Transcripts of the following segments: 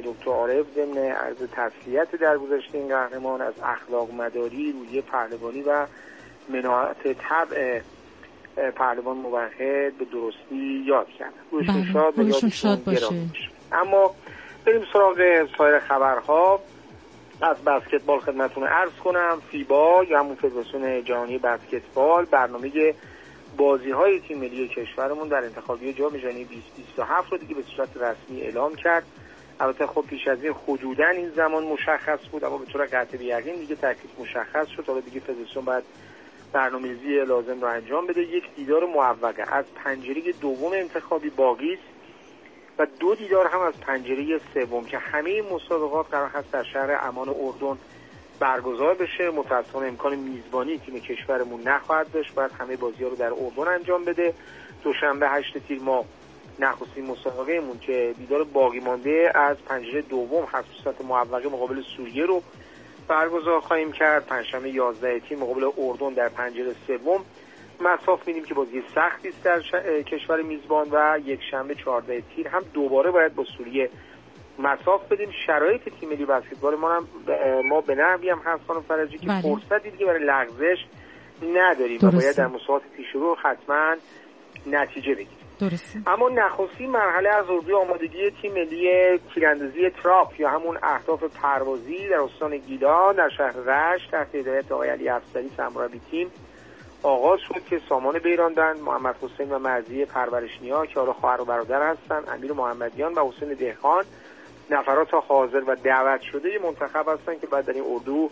دکتر عارف ضمن عرض تسلیت در گذشته این قهرمان از اخلاق مداری، روحیه پهلوانی و مناعت طبع پهلوان موحد به درستی یاد کرد. روشون شاد باشه. اما بریم سراغ سایر خبرها. از بسکتبال خدمتتون عرض کنم فیبا یا همون فدراسیون جهانی بسکتبال برنامه بازی‌های تیم ملی کشورمون در انتخابی جام جهانی 2027 رو دیگه به صورت رسمی اعلام کرد. البته خب پیش از این حدوداً این زمان مشخص بود، اما به طور قطع بی‌یقین دیگه تکلیف مشخص شد. حالا دیگه فدراسیون باید برنامه‌ریزی لازم رو انجام بده. یک دیدار موقت از پنجره دوم انتخابی باقی است و 2 دیدار هم از پنجره سوم که همه مسابقات قرار هست در شهر عمان اردن برگزار بشه. متأسفانه امکان میزبانی تیم کشورمون نخواهد داشت، باید همه بازی‌ها رو در اردن انجام بده. دوشنبه 8 تیر ما نخستین مسابقه‌مون که دیدار باقی مانده از پنجره دوم هست به صورت موقت مقابل سوریه رو برگزار خواهیم کرد. پنجشنبه 11 تیر مقابل اردن در پنجره سوم مساف می‌بینیم که بازی سختی است در کشور میزبان و یک شنبه 14 تیر هم دوباره باید با سوریه مساف بدیم. شرایط تیم ملی بسکتبال ما به نحوی هم هست خانم فرجی که فرصتی دیگه برای لغزش نداریم و باید در مسابقات پیشرو حتما نتیجه بگیریم. درسته. اما نخستین مرحله از اردوی آمادگی تیم ملی تیراندازی تراپ یا همون اهداف پروازی در استان گیلان در شهر رشت تحت هدایت آقای علی افسری سرمربی تیم آغاز شد که سامان بیراندن، محمد حسین و مرضیه پرورشنیا که حالا خواهر و برادر هستن، امیر محمدیان و حسین دهخان نفرات حاضر و دعوت شده منتخب هستن که بعد در این اردو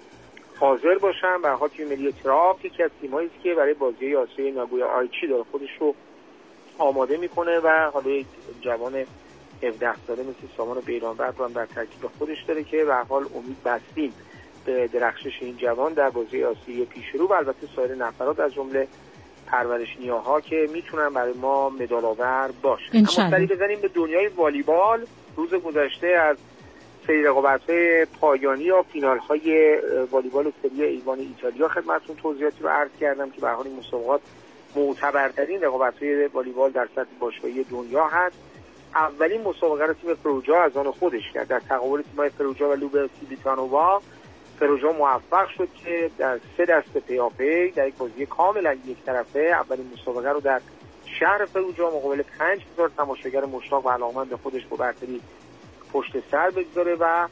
حاضر باشن. به هر حال تیم ملی تراپ یکی از تیمایی است که برای بازی آسیای ناگویا آیچی داره خودش رو آماده میکنه و حالا یک جوان 17 ساله مثل سامان بیرانبر رو هم در ترکیب خودش داره که به هر حال امید بستیم به درخشش این جوان در بازی آسیایی پیشرو و البته سایر نفرات از جمله پرورشنیاها که میتونن برای ما مدال آور باشن. اما سری بزنیم به دنیای والیبال. روز گذشته از سری رقابت‌های پایانی یا فینال‌های والیبال سری ایوان ایتالیا خدمتتون توضیحاتی رو عرض کردم که به هر حال این مسابقات معتبرترین رقابت‌های والیبال در سطح باشگاهی دنیا هست. اولین مسابقه رو تیم فروجا از آن خودش کرد در تقابل تیم‌های فروجا و لوب سیبیتانووا. فروجا موفق شد که در 3 دست پیاپی در یک بازی کاملا یک طرفه اولین مسابقه رو در شهر فروجا مقابل 5000 تماشاگر مشتاق و علاقمند خودش با برتری پشت سر بگذاره و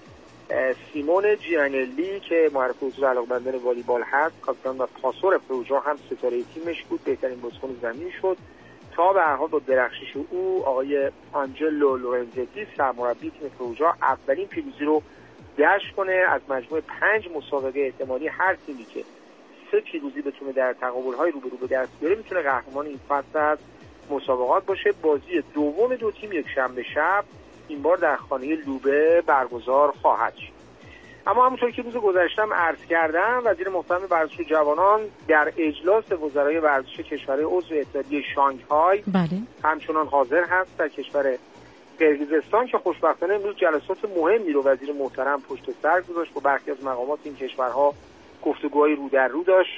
سیمون جیانلی که معرف حضور علاقمندان والیبال هست، کاپیتان و پاسور فروجا هم ستاره تیمش بود، بهترین بازیکن زمین شد تا به هر حال با درخشش او آقای آنجلو لورنزتی سرمربی تیم فروجا اولین پیروزی رو دست کنه. از مجموع 5 مسابقه احتمالی هر تیمی که 3 پیروزی بتونه در تقابل‌های روبرو به دست بیاره میتونه قهرمان این فصل از مسابقات باشه. بازی دوم دو تیم یک شنبه شب این بار در خانه لوبه برگزار خواهد شد. اما همونطور که روز گذشتم عرض کردم وزیر محترم ورزش و جوانان در اجلاس وزرای ورزش کشورهای عضو اتحادیه شانگهای همچنان حاضر هست در کشور قرقیزستان که خوشبختانه امروز جلسات مهمی رو وزیر محترم پشت سر گذاشت. با برخی از مقامات این کشورها گفتگوهای رو در رو داشت،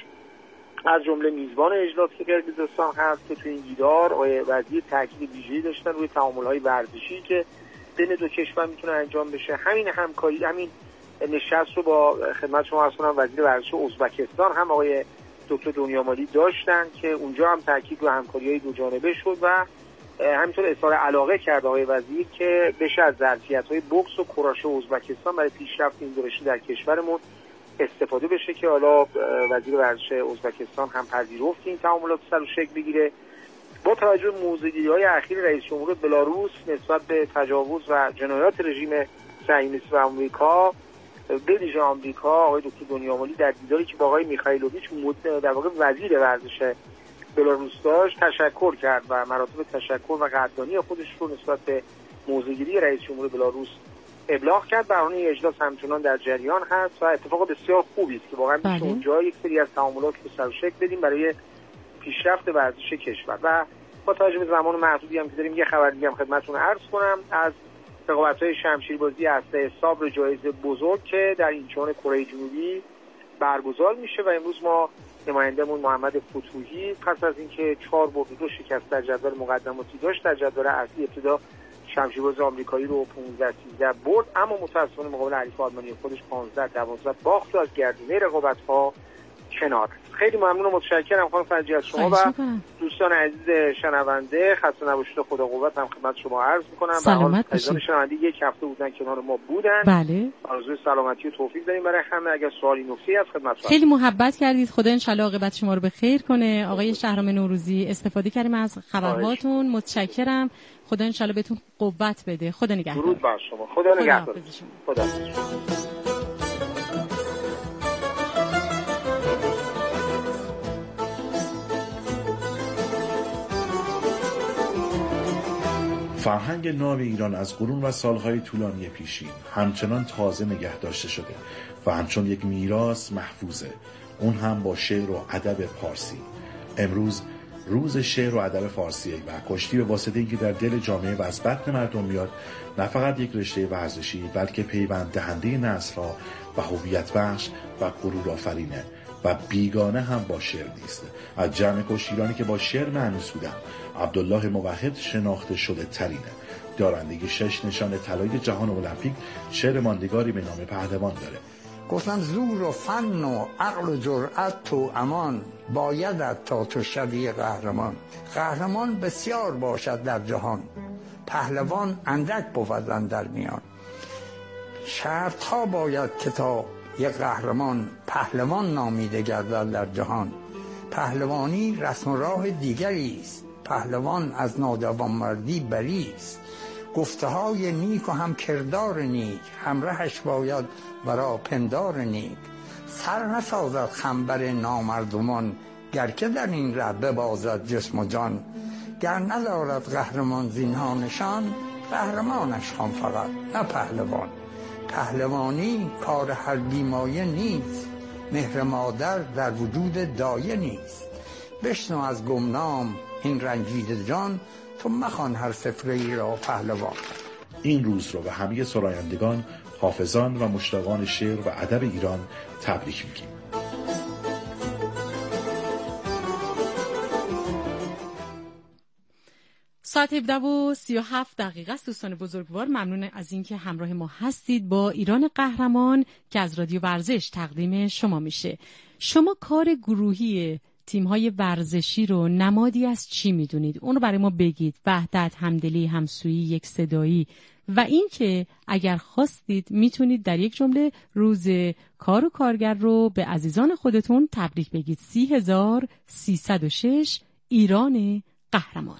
از جمله میزبان اجلاس که قرقیزستان هست که تو این دیدار آقای وزیر تاکید ویژه‌ای داشتن روی تعامل‌های ورزشی که بین دو کشور میتونه انجام بشه. همین همکاری، همین نشست رو با خدمت شما عرض کنم وزیر ورزش ازبکستان هم آقای دکتر دنیامالی داشتن که اونجا هم تاکید رو همکاری‌های دو جانبه شد و همینطور اظهار علاقه کرد آقای وزیر که بشه از ظرفیت‌های بوکس و کراش ازبکستان برای پیشرفت این دو رشته در کشورمون استفاده بشه که حالا وزیر ورزش ازبکستان هم پذیرفت این تعاملات سر و شکل بگیره. با توجه به موضوعگیری‌های اخیر رئیس جمهور بلاروس نسبت به تجاوز و جنایات رژیم صهیونیست و آمریکا به ویژه آمریکا، آقای دکتر دنیامالی در دیداری که با آقای میخائیلوویچ در واقع وزیر ورزش بلاروس داشت تشکر کرد و مراتب تشکر و قدردانی خودش رو نسبت به موضوعگیری رئیس جمهور بلاروس ابلاغ کرد. برنامه اجلاس همچنان در جریان هست و اتفاق بسیار خوبی است که واقعا میشه اونجا یک سری از تعاملات رو سر و شکل بدیم برای پیشرفت ورزش کشور. و با توجه به زمان محدودی هم که داریم یه خبر دیگه هم خدمتتون عرض کنم از رقابت‌های شمشیربازی اسلحه صبر جایزه بزرگ که در اینچون کره جنوبی برگزار میشه و امروز ما نمایندمون محمد فتوحی پس از اینکه 4 برد و 2 شکست در جدول مقدماتی داشت در جدول اصلی ابتدا شمشیرباز آمریکایی رو 15-13 برد، اما متأسفانه مقابل حریف آلمانی خودش 15-12 باخت و از گردونه رقابت‌ها کنار. خیلی ممنون و متشکرم خانم فرجی از شما و دوستان عزیز شنونده. خسته نباشید و خدا قوت هم خدمت شما عرض می‌کنم. سلامت باشید. شنونده یک هفته بودن کنار ما بودن. بله. آرزوی سلامتی و توفیق داریم برای همه. اگر سوالی نکته‌ای از خدمت خیلی محبت کردید. خدا ان شاءالله عاقبت شما رو به خیر کنه. آقای شهرام نوروزی استفاده کردیم از خبرهاتون. متشکرم. خدا ان شاءالله بهتون قوت بده. خدا نگهدار. درود بر شما. خدا نگهدار. خدا. فرهنگ ناب ایران از قرون و سالهای طولانی پیشین همچنان تازه نگه داشته شده و همچون یک میراث محفوظه، اون هم با شعر و ادب پارسی. امروز روز شعر و ادب فارسیه و کشتی به واسطه اینکه در دل جامعه و از بطن مردم میاد، نه فقط یک رشته ورزشی بلکه پیوند دهنده نسل‌ها و هویت بخش و غرور آفرینه و بیگانه هم با شعر نیست. از جمع کشتیرانی که با شعر معنوس بودن، عبدالله موحد شناخته شده ترینه. دارندگی 6 نشان طلای جهان المپیک، شعر ماندگاری به نام پهلوان داره. گفتم زور و فن و عقل و جرأت تو امان، بایدت تا تو شوی قهرمان. قهرمان بسیار باشد در جهان، پهلوان اندک بود اندر میان. شرط ها باید که تا یک قهرمان پهلوان نامیده گردد در جهان. پهلوانی رسم و راه دیگری است، پهلوان از ناجوانمردی بری است. گفته های نیک و هم کردار نیک، همراهش باید ورا پندار نیک. سر نسازد خنبر نامردمان، گر که در این ره ببازد جسم و جان. گر ندارد قهرمان زینها نشان، قهرمانش خوان فقط نه پهلوان. پهلوانی کار هر بیمایه نیست، مهر مادر در وجود دایه نیست. بشنو از گمنام این رنجیده جان، تو مخوان هر سفره‌ای را پهلوان. این روز رو به همه سرایندگان، حافظان و مشتاقان شعر و ادب ایران تبریک میگیم. ساعت 17:37 است. دوستان بزرگوار، ممنون از اینکه همراه ما هستید با ایران قهرمان که از رادیو ورزش تقدیم شما میشه. شما کار گروهی تیم‌های ورزشی رو نمادی از چی میدونید؟ اون رو برای ما بگید. وحدت، همدلی، همسویی، یک صدایی و این که اگر خواستید میتونید در یک جمله روز کار و کارگر رو به عزیزان خودتون تبریک بگید. 30306 ایران قهرمان.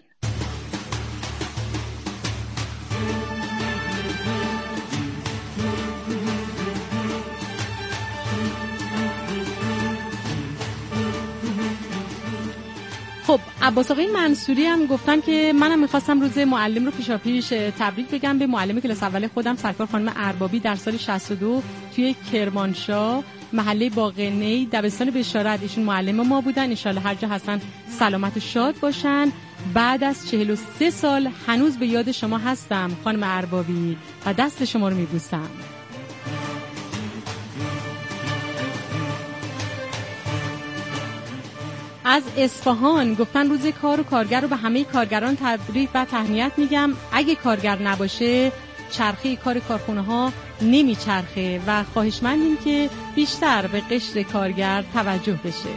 خب عباس آقای منصوری هم گفتن که منم میخواستم روز معلم رو پیشاپیش تبریک بگم به معلم کلاس اول خودم، سرکار خانم اربابی، در سال 62 توی کرمانشاه محله باغنی دبستان بشارت. ایشون معلم ما بودن. انشالله هر جا هستن سلامت و شاد باشن. بعد از 43 سال هنوز به یاد شما هستم خانم اربابی و دست شما رو میبوسم. از اصفهان گفتن روز کار و کارگر رو به همه کارگران تبریک و تهنیت میگم. اگه کارگر نباشه چرخه کار کارخونه ها نمیچرخه و خواهشمندیم که بیشتر به قشر کارگر توجه بشه.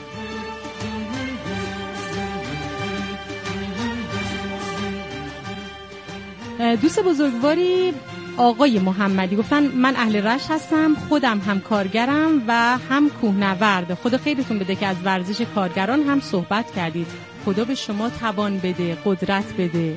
دوست بزرگواری آقای محمدی گفتن من اهل رشت هستم، خودم هم کارگرم و هم کوهنورد. خدا خیرتون بده که از ورزش کارگران هم صحبت کردید. خدا به شما توان بده، قدرت بده.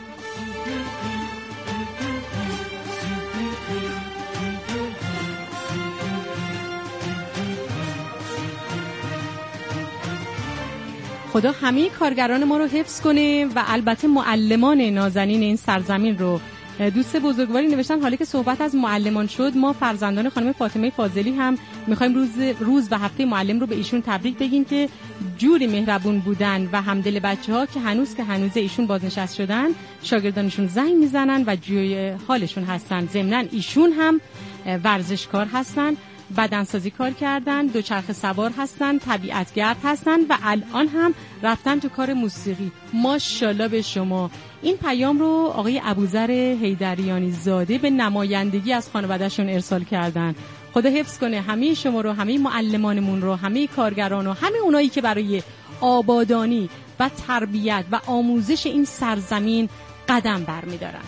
خدا همه کارگران ما رو حفظ کنه و البته معلمان نازنین این سرزمین رو. دوست بزرگواری نوشتن حالا که صحبت از معلمان شد، ما فرزندان خانم فاطمه فاضلی هم میخوایم روز و هفته معلم رو به ایشون تبریک بگیم که جوری مهربون بودن و همدل بچه‌ها که هنوز ایشون بازنشست شدن شاگردانشون زنگ میزنن و جوی حالشون هستن. ضمناً ایشون هم ورزشکار هستن بدنسازی کار کردن، دوچرخه سوار هستن، طبیعتگرد هستن و الان هم رفتن تو کار موسیقی. ماشاءالله به شما. این پیام رو آقای ابوذر حیدریانی زاده به نمایندگی از خانواده‌شون ارسال کردن. خدا حفظ کنه همه شما رو، همه معلمانمون رو، همه کارگران و همه اونایی که برای آبادانی و تربیت و آموزش این سرزمین قدم برمی‌دارن.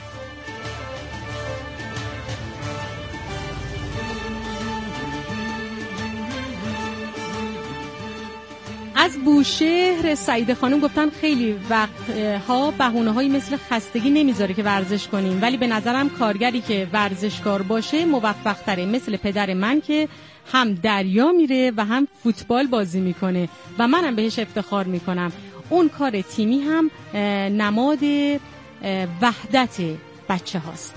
از بوشهر سعید خانم گفتن خیلی وقتها بهونه‌هایی مثل خستگی نمیذاره که ورزش کنیم، ولی به نظرم کارگری که ورزشکار باشه موفق‌تره، مثل پدر من که هم دریا میره و هم فوتبال بازی میکنه و منم بهش افتخار میکنم. اون کار تیمی هم نماد وحدت بچه هاست.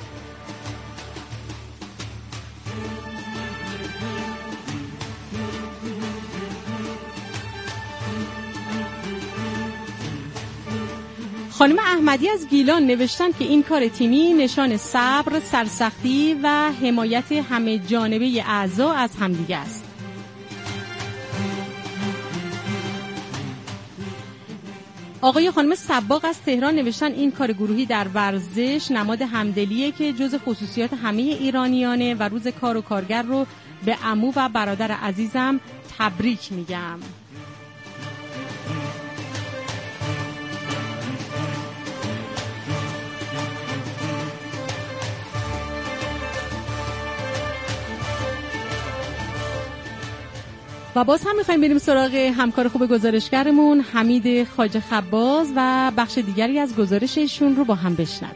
خانم احمدی از گیلان نوشتن که این کار تیمی نشان صبر، سرسختی و حمایت همه جانبه اعضا از همدیگه است. آقای خانم سباق از تهران نوشتن این کار گروهی در ورزش نماد همدلیه که جز خصوصیات همه ایرانیانه و روز کار و کارگر رو به عمو و برادر عزیزم تبریک میگم. و باز هم میخوایم بریم سراغ همکار خوب گزارشگرمون حمید خواجه خباز و بخش دیگری از گزارششون رو با هم بشنویم.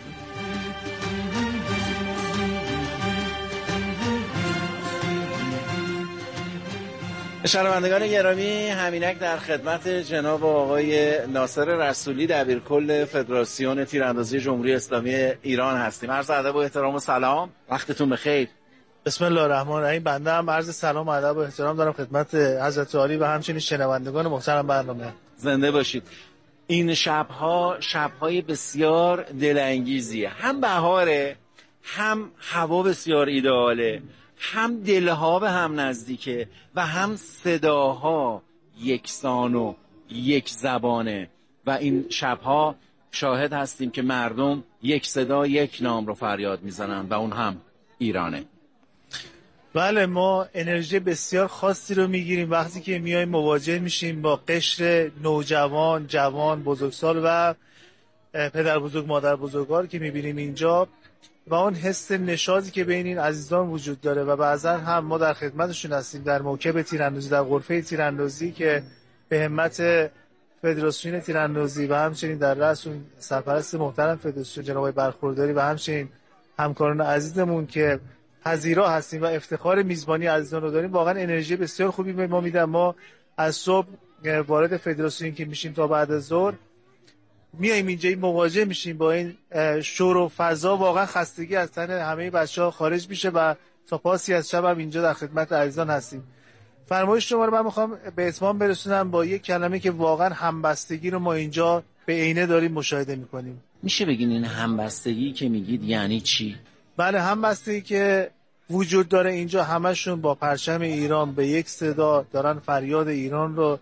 شنوندگان گرامی، همینک در خدمت جناب آقای ناصر رسولی دبیرکل فدراسیون تیراندازی جمهوری اسلامی ایران هستیم. عرض ادب و احترام و سلام، وقتتون بخیر. بسم الله الرحمن الرحیم. بنده هم عرض سلام و ادب و احترام دارم خدمت حضرت عالی و همچنین شنوندگان محترم برنامه. زنده باشید. این شب‌های بسیار دلانگیزیه، هم بهاره، هم هوا بسیار ایدئاله، هم دلها به هم نزدیکه و هم صداها یکسان و یک زبانه و این شب‌ها شاهد هستیم که مردم یک صدا یک نام رو فریاد میزنن و اون هم ایرانه. بله، ما انرژی بسیار خاصی رو میگیریم وقتی که میایم مواجه میشیم با قشر نوجوان، جوان، بزرگسال و پدر بزرگ، مادر بزرگوار که میبینیم اینجا و اون حس نشاطی که بین این عزیزان وجود داره و بعضا هم ما در خدمتشون هستیم در موکب تیراندازی، در غرفه تیراندازی که به همت فدراسیون تیراندازی و همچنین در رأس اون سرپرست محترم فدراسیون جناب برخورداری و همچنین همکاران عزیزمون که پذیرا هستیم و افتخار میزبانی عزیزان رو داریم، واقعا انرژی بسیار خوبی به ما میدن. ما از صبح وارد فدراسیون که میشیم تا بعد از ظهر میایم اینجا مواجه میشیم با این شور و فضا، واقعا خستگی از تن همه بچه‌ها خارج میشه و تا پاسی از شب هم اینجا در خدمت عزیزان هستیم. فرمایش شما رو من میخوام به اتمام برسونم با یک کلمه که واقعا همبستگی رو ما اینجا به عینه داریم مشاهده میکنیم. میشه بگین این همبستگی که میگید یعنی چی؟ بله، همبستگی که وجود داره اینجا، همشون با پرچم ایران به یک صدا دارن فریاد ایران رو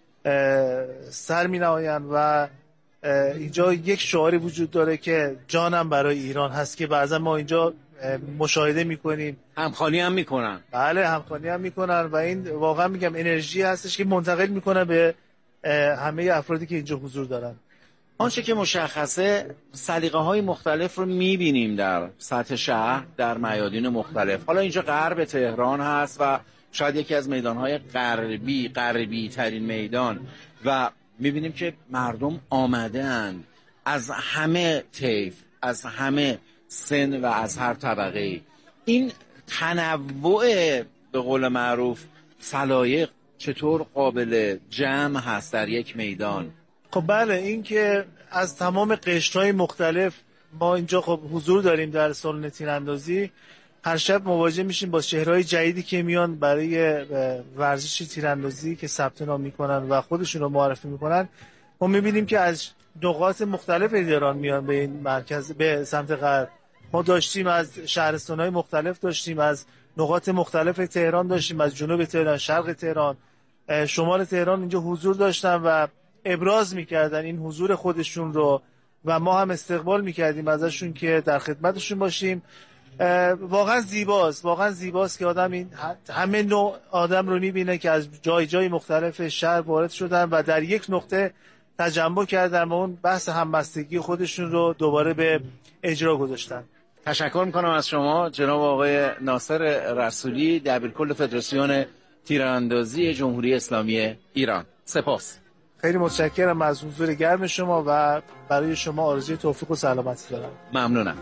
سر می نمایند و اینجا یک شعاری وجود داره که جانم برای ایران هست که بعضا ما اینجا مشاهده میکنیم. همخوانی هم میکنن. بله، همخوانی هم میکنن و این واقعا میگم انرژی هستش که منتقل میکنه به همه افرادی که اینجا حضور دارن. آنچه که مشخصه سلیقه‌های مختلف رو می‌بینیم در سطح شهر، در میادین مختلف. حالا اینجا غرب تهران هست و شاید یکی از میدان‌های غربی ترین میدان و می‌بینیم که مردم آمده‌اند از همه طیف، از همه سن و از هر طبقه‌ای. این تنوع به قول معروف سلایق چطور قابل جمع هست در یک میدان؟ خب بله، این که از تمام قشرهای مختلف ما اینجا خب حضور داریم در سالن تیراندازی. هر شب مواجه میشیم با چهره‌های جدیدی که میان برای ورزش تیراندازی که ثبت نام میکنن و خودشون رو معرفی میکنن. ما میبینیم که از نقاط مختلف ایران میان به این مرکز، به سمت غرب ما داشتیم از شهرستان‌های مختلف، داشتیم از نقاط مختلف تهران، داشتیم از جنوب تهران، شرق تهران، شمال تهران اینجا حضور داشتن و ابراز میکردن این حضور خودشون رو و ما هم استقبال میکردیم ازشون که در خدمتشون باشیم. واقعا زیباست که آدم این همه نوع آدم رو میبینه که از جای مختلف شهر وارد شدن و در یک نقطه تجمع کردن و اون بحث همبستگی خودشون رو دوباره به اجرا گذاشتن. تشکر میکنم از شما جناب آقای ناصر رسولی، دبیرکل فدراسیون تیراندازی جمهوری اسلامی ایران. سپاس. خیلی متشکرم از حضور گرم شما و برای شما آرزوی توفیق و سلامتی دارم. ممنونم.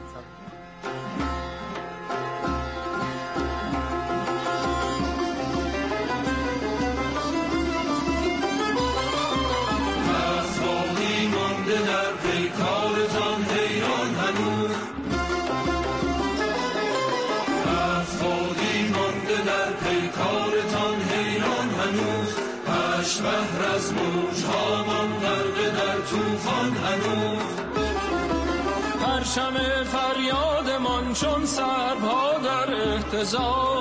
بحر از موجها من غرقه در طوفان هنوز، پرچم فریادمان چون سرها در اهتزاز،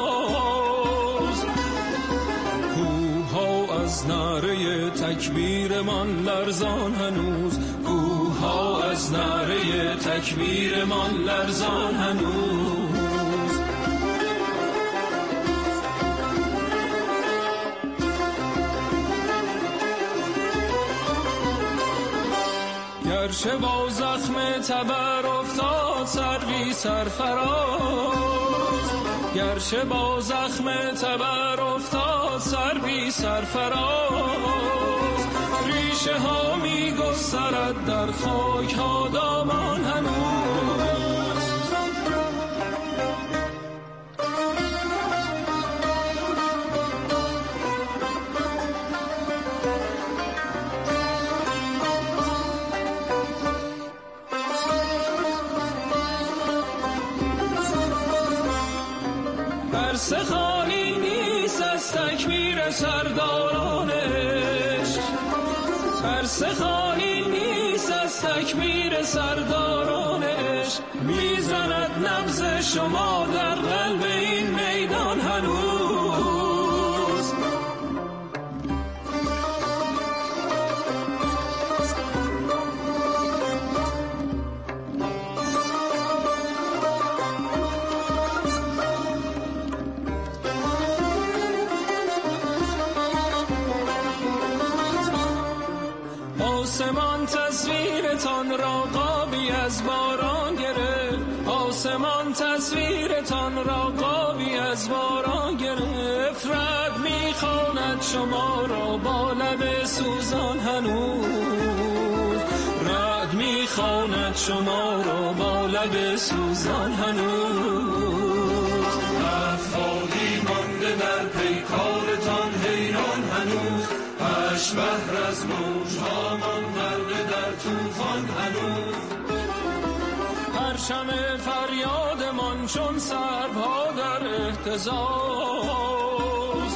کوه‌ها از نعره تکبیرمان لرزان هنوز، کوه‌ها از نعره تکبیرمان لرزان هنوز. گرچه با زخم تبر افتاد سروی سرفراز، گرچه با زخم تبر افتاد سروی سرفراز، ریشه ها می گسترد در خاک ها دامان هنوز. عرصه خالی نیست از تکبیر سرداران عشق، عرصه خالی نیست از تکبیر سرداران عشق، میزند نبض شما در قلب این میدان هنوز. آسمان تصویرتان را قابی از باران گرفت، آسمان تصویرتان را قابی از باران گرفت، رد میخواند شما را با لب سوزان هنوز، رد میخواند شما را با لب سوزان هنوز. افعالی مانده در پیکارتان حیران هنوز، هشت بحر از موجها من غرقه در طوفان هنوز، پرچم فریادمان چون سرها در اهتزاز،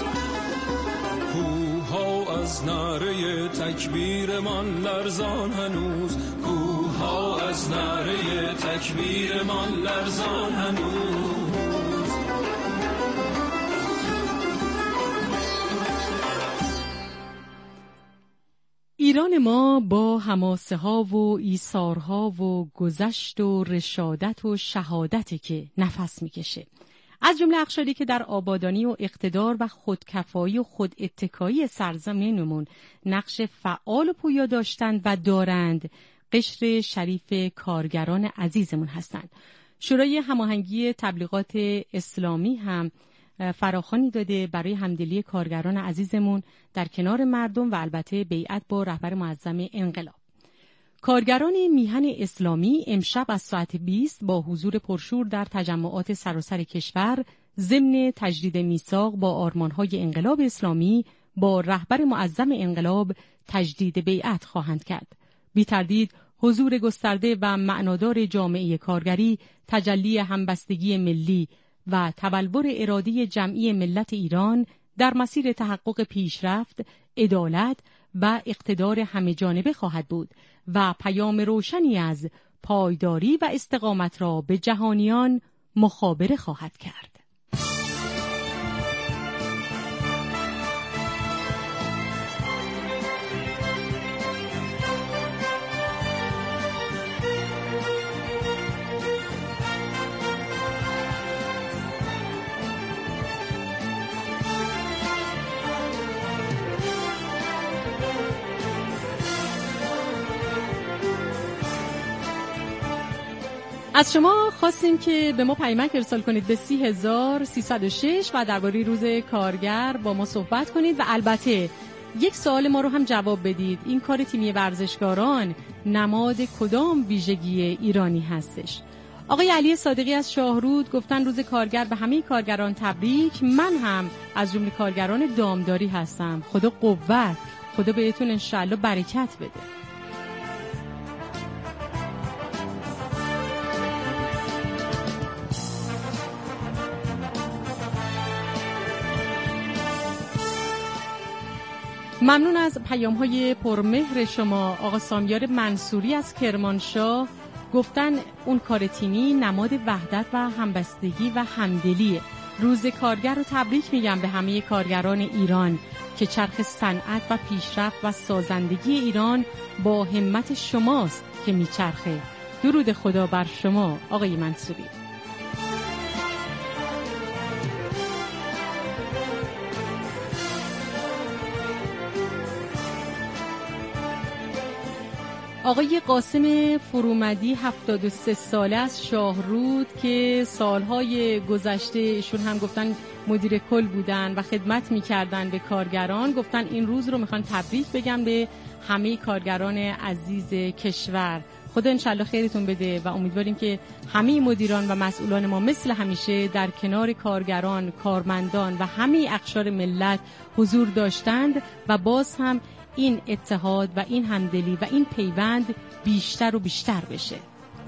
کوه‌ها از نعره تکبیرمان لرزان هنوز، کوه‌ها از نعره تکبیرمان لرزان هنوز. ایران ما با حماسه ها و ایثارها و گذشت و رشادت و شهادتی که نفس میکشه، از جمله اقشاری که در آبادانی و اقتدار و خودکفایی و خود اتکایی سرزمینمون نقش فعال و پویا داشتند و دارند، قشر شریف کارگران عزیزمون هستند. شورای هماهنگی تبلیغات اسلامی هم فراخوانی داده برای همدلی کارگران عزیزمون در کنار مردم و البته بیعت با رهبر معظم انقلاب. کارگران میهن اسلامی امشب از ساعت 20 با حضور پرشور در تجمعات سراسر کشور ضمن تجدید میثاق با آرمان‌های انقلاب اسلامی با رهبر معظم انقلاب تجدید بیعت خواهند کرد. بی تردید حضور گسترده و معنادار جامعه کارگری تجلی همبستگی ملی و تبلور اراده جمعی ملت ایران در مسیر تحقق پیشرفت، عدالت و اقتدار همه جانبه خواهد بود و پیام روشنی از پایداری و استقامت را به جهانیان مخابره خواهد کرد. از شما خواستیم که به ما پیامک ارسال کنید به 30306 و درباره روز کارگر با ما صحبت کنید و البته یک سوال ما رو هم جواب بدید. این کار تیمی ورزشکاران نماد کدام ویژگی ایرانی هستش؟ آقای علی صادقی از شاهرود گفتن روز کارگر به همه کارگران تبریک. من هم از جمله کارگران دامداری هستم. خدا قوت، خدا بهتون انشالله برکت بده. ممنون از پیام‌های پرمهر شما. آقا سامیار منصوری از کرمانشاه گفتن اون کار تیمی نماد وحدت و همبستگی و همدلیه. روز کارگر رو تبریک میگم به همه کارگران ایران که چرخ صنعت و پیشرفت و سازندگی ایران با همت شماست که میچرخه. درود خدا بر شما آقای منصوری. آقای قاسم فرومدی 73 ساله از شاهرود که سالهای گذشته ایشون هم گفتن مدیر کل بودن و خدمت می‌کردن به کارگران، گفتن این روز رو میخوان تبریک بگم به همه کارگران عزیز کشور. خدا انشالله خیرتون بده و امیدواریم که همه مدیران و مسئولان ما مثل همیشه در کنار کارگران، کارمندان و همه اقشار ملت حضور داشتند و باز هم این اتحاد و این همدلی و این پیوند بیشتر و بیشتر بشه.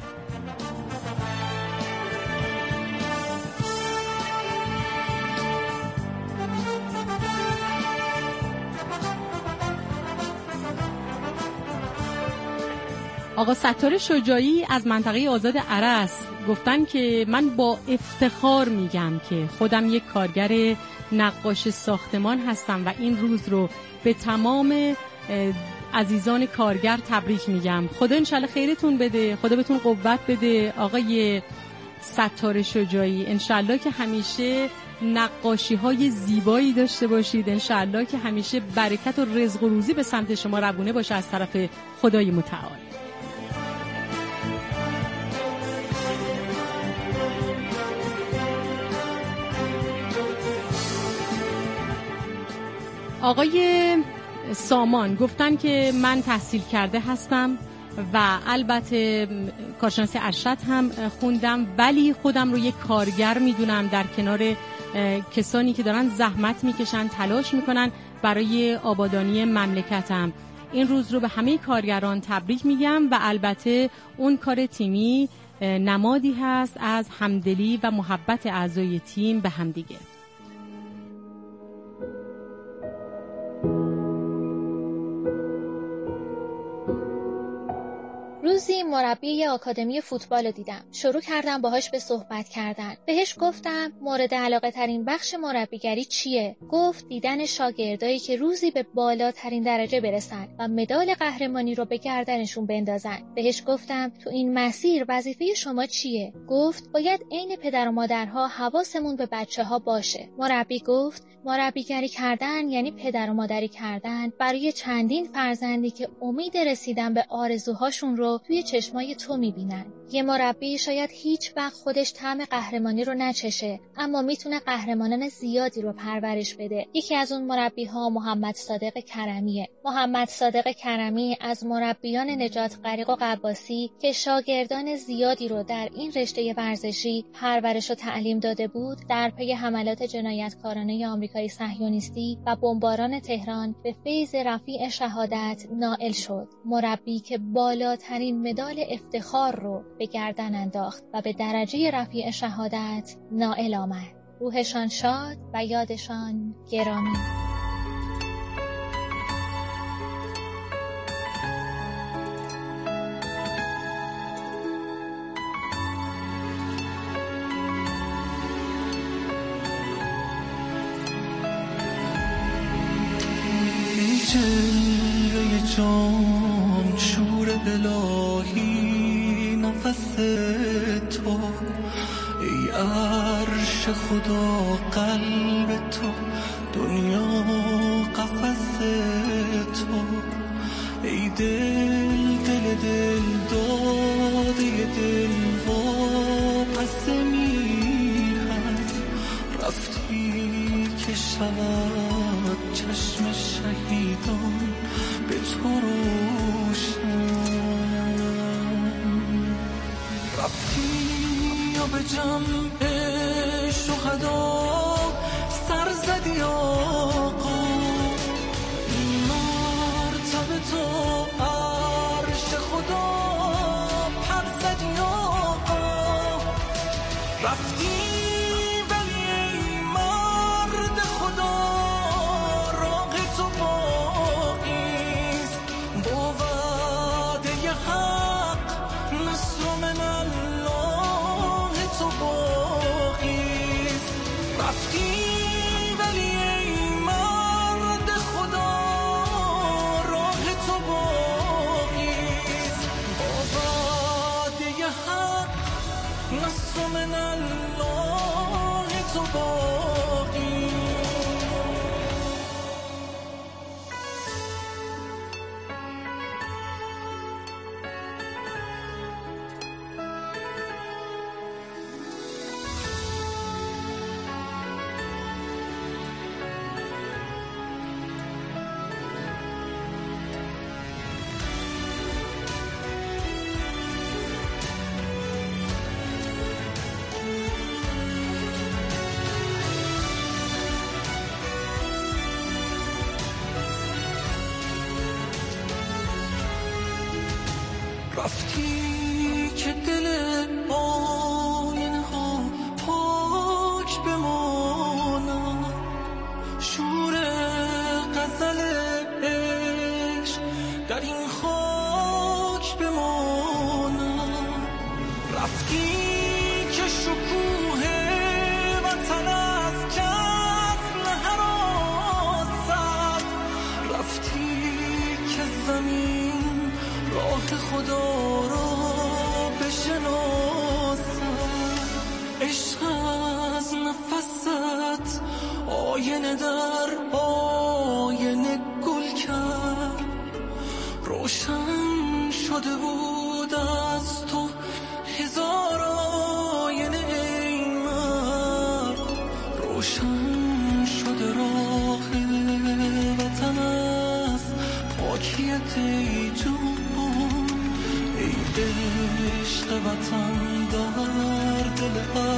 آقا ستاره شجاعی از منطقه آزاد ارس گفتن که من با افتخار میگم که خودم یک کارگر نقاش ساختمان هستم و این روز رو به تمام عزیزان کارگر تبریک میگم. خدا انشالله خیرتون بده، خدا بهتون قوت بده. آقای ستاره شجاعی انشالله که همیشه نقاشی های زیبایی داشته باشید، انشالله که همیشه برکت و رزق و روزی به سمت شما روونه باشه از طرف خدای متعال. آقای سامان گفتن که من تحصیل کرده هستم و البته کارشناسی ارشد هم خوندم، ولی خودم رو یک کارگر میدونم در کنار کسانی که دارن زحمت میکشن، تلاش میکنن برای آبادانی مملکتم. این روز رو به همه کارگران تبریک میگم و البته اون کار تیمی نمادی هست از همدلی و محبت اعضای تیم به همدیگه. روزی مربی آکادمی فوتبال رو دیدم. شروع کردم باهاش به صحبت کردن. بهش گفتم مورد علاقه ترین بخش مربیگری چیه؟ گفت دیدن شاگردایی که روزی به بالاترین درجه برسن و مدال قهرمانی رو به گردنشون بندازن. بهش گفتم تو این مسیر وظیفه شما چیه؟ گفت باید عین پدر و مادرها حواسمون به بچه‌ها باشه. مربی گفت مربیگری کردن یعنی پدر و مادری کردن برای چندین فرزندی که امید رسیدن به آرزوهاشون رو توی چشمای تو میبینن. یه مربی شاید هیچ وقت خودش طعم قهرمانی رو نچشه، اما میتونه قهرمانان زیادی رو پرورش بده. یکی از اون مربی‌ها محمد صادق کرمیه. محمد صادق کرمی از مربیان نجات غریق و قباسی که شاگردان زیادی رو در این رشته ورزشی پرورش و تعلیم داده بود، در پی حملات جنایتکارانه آمریکای صهیونیستی و بمباران تهران به فیض رفیع شهادت نائل شد. مربی که بالاترین مدال افتخار رو به گردن انداخت و به درجه رفیع شهادت نائل آمد. روحشان شاد و یادشان گرامی. جلوه جام شور الهی نفس تو، ای عرش خدا قلب تو، دنیا قفس تو، ای دل داده دل واپس میهن، رفتی که شود چشم شهیدان به تو روشن، رفتی و به جمع شهدا سر زدی آقا، این مرتبه تو عرش خدا پر زدی آقا، رفتی ولی ای مرد خدا راه تو باقیست، با وعده حق نصر من الله تو باقیست، رفتی ولی ای مرد خدا راه تو باقیست، با وعده حق نصر من الله تو باقیست. رفتی که دل آینه ها پاک بماند، شور غزل عشق در این خاک بماند، رفتی که شکوه وطن از کس نهراسد، رفتی که زمین راه خدا را بشناسد، عشق از نفست آینه در آینه گل کرد، روشن شده بود از تو هزار آینه ای مرد، روشن شده راه وطن از پاکیت ای جان، عشق وطن در دل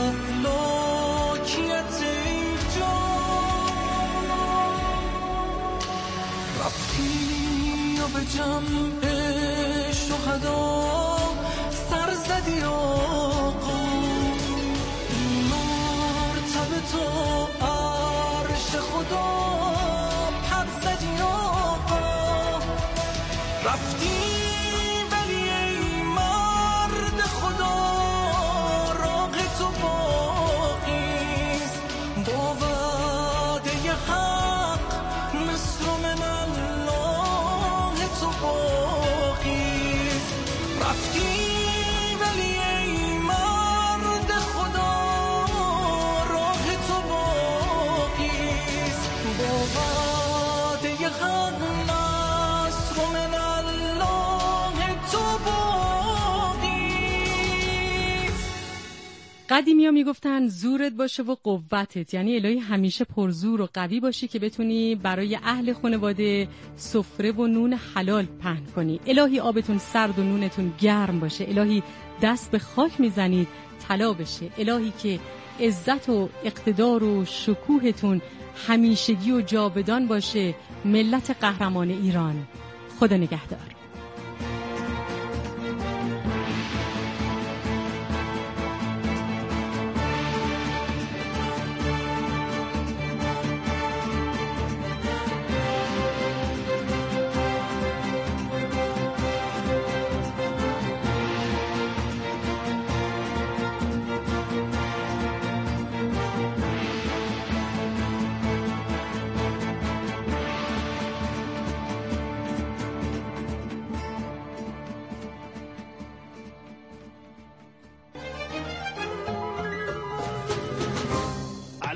افلاکیت ای جان، رفتی و به جمع شهدا سر زدی آقا، این مرتبه تو عرش خدا پر زدی آقا، رفتی قدیمی‌ها میگفتن زورت باشه و قوتت، یعنی الهی همیشه پرزور و قوی باشی که بتونی برای اهل خانواده سفره و نون حلال پهن کنی. الهی آبتون سرد و نونتون گرم باشه. الهی دست به خاک میزنید طلا بشه. الهی که عزت و اقتدار و شکوهتون همیشگی و جاودان باشه. ملت قهرمان ایران، خدا نگهدار.